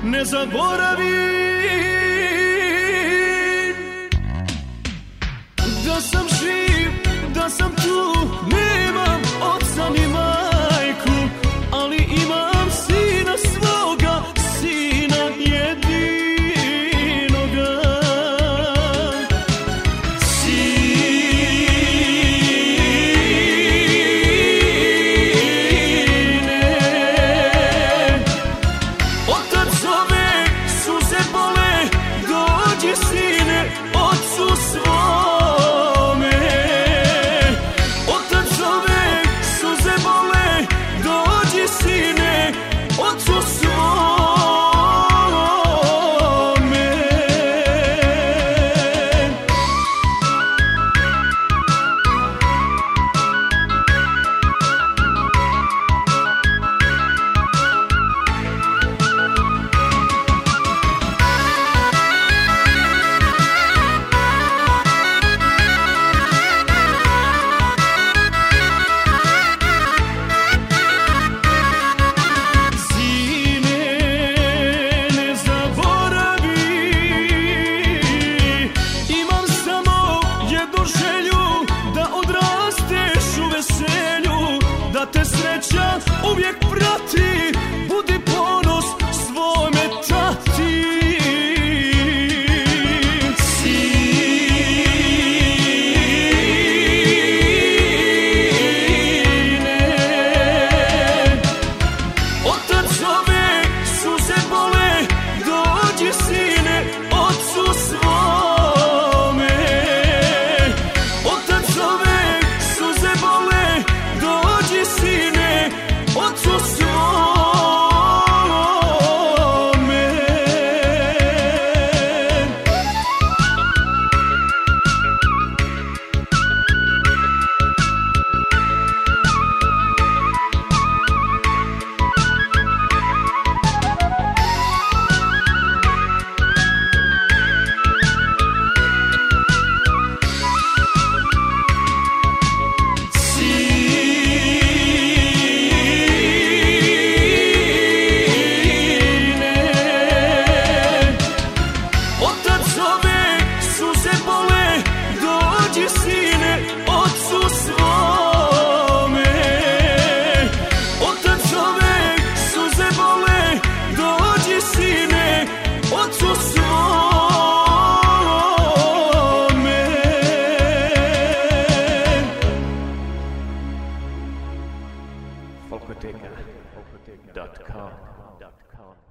ne zaboravim. Da sam živ, da sam tu, nemam oca ni majku, ali imam sina svoga, sina jedinoga. Da te sreća uvijek prati, budi ponos svome tati. Sine, otac zove, suze bole, dođi sine, ocu svome. Otac zove, suze bole, dođi sine, ocu svome. Folkoteka.com